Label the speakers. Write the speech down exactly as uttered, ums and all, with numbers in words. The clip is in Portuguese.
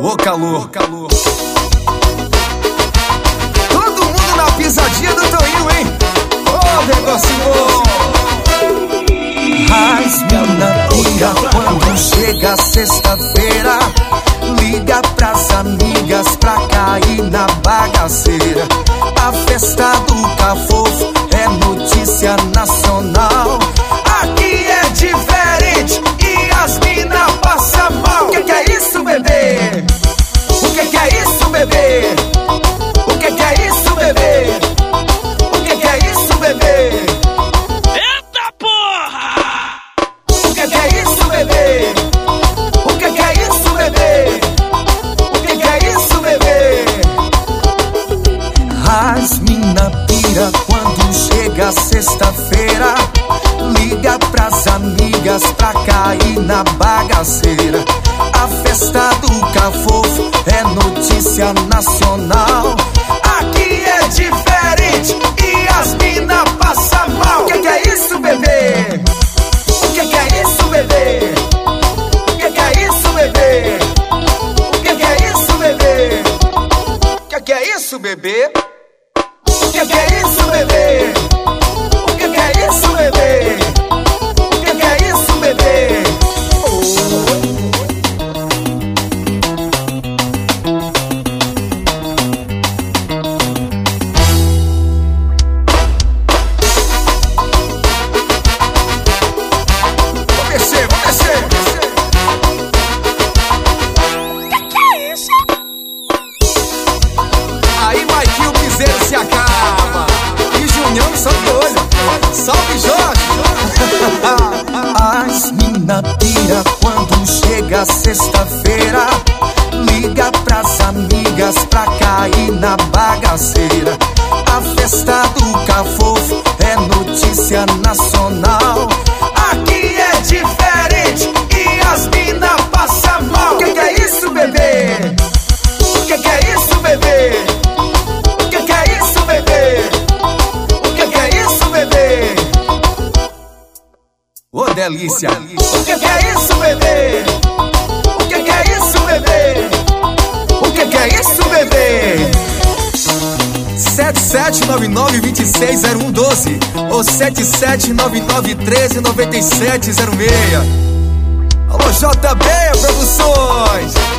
Speaker 1: Ô calor, calor. Todo mundo na pisadinha do Toinho, hein? Ô negócio bom.
Speaker 2: Rasmina pira quando chega sexta-feira. Liga pras amigas pra cair na bagaceira. A festa do Cafofo é notícia nacional. Aqui é diferente e as mina passam mal. O que que é isso, bebê? O que que é isso, bebê? O que que é isso, bebê? O que que é isso, bebê?
Speaker 3: Eita porra!
Speaker 2: O que que é isso, bebê? O que que é isso, bebê? O que que é isso, bebê? As mina pira quando chega sexta-feira. Liga pras amigas pra cair na bagaceira. A festa do Cafofo é notícia nacional. Aqui é diferente e as mina passam mal. O que que é isso, bebê? O que que é isso, bebê? O que que é isso, bebê? O que que é isso, bebê?
Speaker 1: O que que é isso, bebê?
Speaker 2: O que que é isso, bebê? O que que é isso, bebê? O que que é isso, bebê?
Speaker 1: Vou descer, vou descer.
Speaker 3: Que que é isso?
Speaker 1: Aí Maiquinho Piseiro se acaba. E Junião só de olho. Salve Jorge.
Speaker 2: As mina pira quando chega sexta-feira. Liga pras amigas pra cair na bagaceira. A festa do Cafofo é notícia nacional. Aqui é diferente e as mina passam mal. O que que é isso, bebê? O que que é isso, bebê? O que que é isso, bebê? O que que é isso, bebê?
Speaker 1: Ô delícia.
Speaker 2: O que que é isso, bebê? O que que é isso, bebê? O que que é isso, bebê?
Speaker 1: sete sete nove nove, dois seis zero um um doze ou sete sete nove nove, um três, nove sete zero seis. Alô J B Produções.